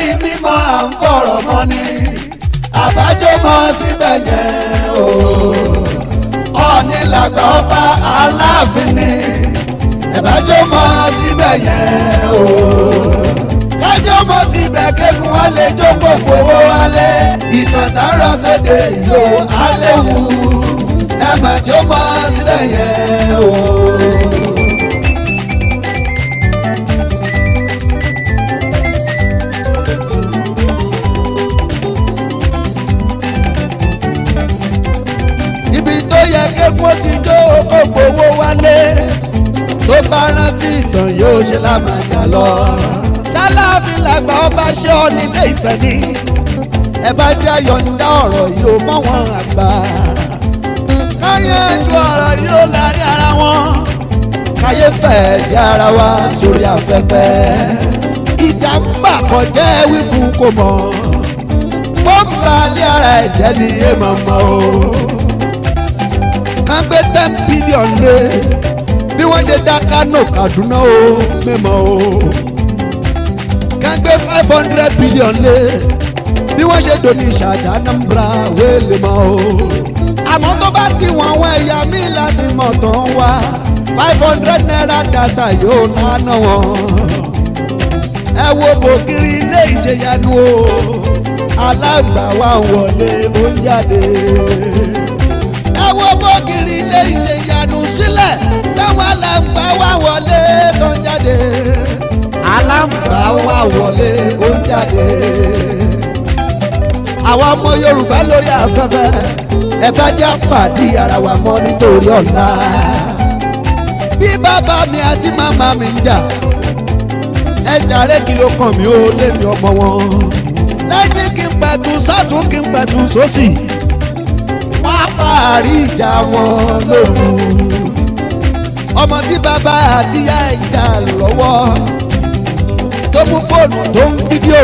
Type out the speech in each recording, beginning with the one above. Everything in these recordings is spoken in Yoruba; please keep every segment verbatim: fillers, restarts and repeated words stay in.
dórí mímọ́ à ń fọ̀rọ̀ mọ́ ni àbájọ mọ́ síbẹ̀ yẹn o. Ọ̀ọ̀ni làgbà ọba Aláàfin ni àbájọ mọ́ síbẹ̀ yẹn o. Kájọ mọ́ síbẹ̀ kékun wálé jókòó fowó wálé ìtàn tá ń rọ sédè yìí o aléwu ẹ má jọ mọ́ síbẹ̀ yẹn o. Kékun ti jó okòkò owó wálé tó bá rántí ìtàn yóò ṣe lámàjà lọ. Ṣáláàfin làgbà ọba ṣé ọ nílé Ifẹ̀ ni ẹ bá jẹ́ yọ̀ǹda ọ̀rọ̀ yìí ó fáwọn àgbà. Káyé ju ọ̀rọ̀ yìí ó láàrin ara wọn. Káyé fẹ́ jẹ́ ara wa sórí afẹ́fẹ́. Ìjà ń bà kọjá wí fún kò mọ̀. Bọ́m̀bà lé ara ẹ̀jẹ̀ ni èèmọ̀ mọ́ o. Kàn gbé ten billion lé bí wọ́n ṣe dá Kánò Kaduna o mímọ́ o. Kàn gbé five hundred billion lé bí wọ́n ṣe dòní Ṣàdá Anambra wéèlè mọ́ o. Àmọ́ tó bá ti wọ̀n àwọn ẹ̀yà míì láti mọ̀ tán wá five hundred naira data yóò nánà wọn. Ẹ wo bògiri ilé ìṣèyanu o alágbà wa ń wọlé ó ń jáde. Ẹ wo bògiri ilé ìṣèyanu sílẹ̀ táwọn alágbà wa wọlé tó ń jáde. Alágbà wa wọlé ó ń jáde. Àwọn ọmọ Yorùbá lórí afẹ́fẹ́ ẹ bá jẹ́ pàdé ara wa mọ́ nítorí ọ̀la. Bí bàbá mi àti màmá mi ń jà ẹ jàre kí ló kàn mí ó lé mi ọmọ wọn. Lẹ́yìn kí n pẹ̀tù sọ́tún kí n pẹ̀tù sósì wọ́n á parí ìjà wọn lóru. Ọmọ tí bàbá àti ìyá ẹ̀ jà lọ́wọ́ tó mú fóònù tó ń fídíò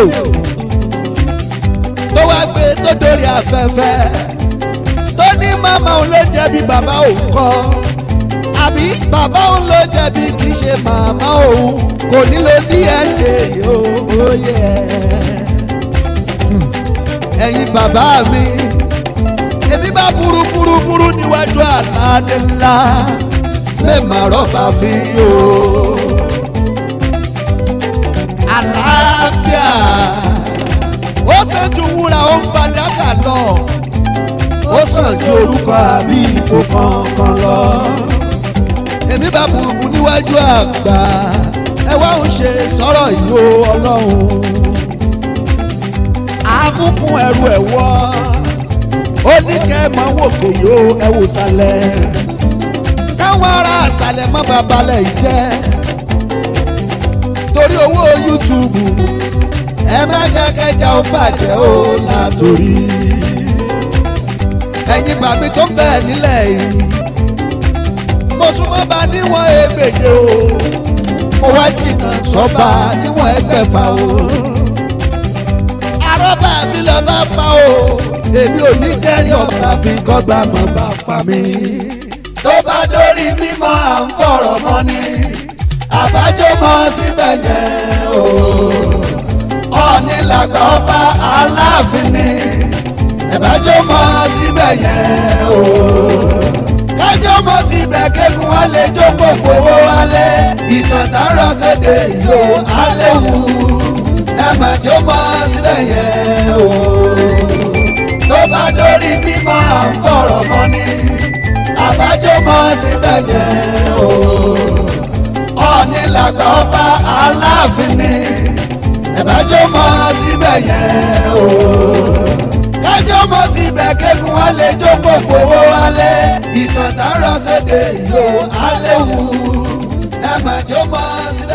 tó wá gbé tó dórí afẹ́fẹ́ tó ní màmá òun ló jẹ̀bi bàbá òun kọ́ àbí bàbá òun ló jẹ̀bi kì í ṣe màmá òun kò nílò D N A yóò yẹ. Ẹ̀yin bàbá mi èmi bá burú burú burú níwájú àlàdé ńlá lè má rọ́bà fi yó. Àlàáfíà ó sàn ju wúrà ó ń fàdákà lọ ó sàn ju orúkọ àbí ipò kankan lọ. Èmi bá burúkú níwájú àgbà ẹ wá ń ṣe sọ̀rọ̀ yìí ó Ọlọ́run. Àmúkún ẹrù ẹ̀ wọ́ ó ní kẹ́ ẹ máa wòkè yóò ẹ wò sálẹ̀ káwọn ará àsàlẹ̀ mọ́ babalẹ̀ yìí jẹ́ torí owó YouTube ẹ má jẹ́ kẹjà ó bàjẹ́ ó látòrí. Ẹ̀yin bàbí tó ń bẹ̀ nílẹ̀ yìí mo súnmọ́ bá níwọ̀n ẹgbẹ̀je o mo wá jìnnà sọ́ba níwọ̀n ẹgbẹ̀fà o. Àrọ́bà mi lọ bá pa o èmi ò ní kẹ́rin ọ̀bà fi kọ́gbà mọ́ bá pa mí. Tó bá dórí mímọ́ à ń fọ̀rọ̀ mọ́ ni àbájọ mọ́ síbẹ̀ yẹn o. Ọ̀ọ̀ni làgbà ọba Aláàfin ni ẹ̀bájọ́ mọ́ síbẹ̀ yẹn o. Kájọ́ mọ́ síbẹ̀ kékun wálé jókòó fowó wálé ìtàn tá ń rọ sédè yìí o aléwu ẹ̀bájọ́ mọ́ síbẹ̀ yẹn o. Tó bá dórí mímọ́ à ń fọ̀rọ̀ mọ́ ni àbájọ mọ́ síbẹ̀ yẹn o. Ọ̀ọ̀ni làgbà ọba Aláàfin ni ẹ̀bájọ́ mọ́ síbẹ̀ yẹn o. Kájọ́ mọ́ síbẹ̀ kékun wálé jókòó fowó wálé ìtàn tá ń rọ sédè yìí o aléwu ẹ̀bájọ́ mọ́ síbẹ̀.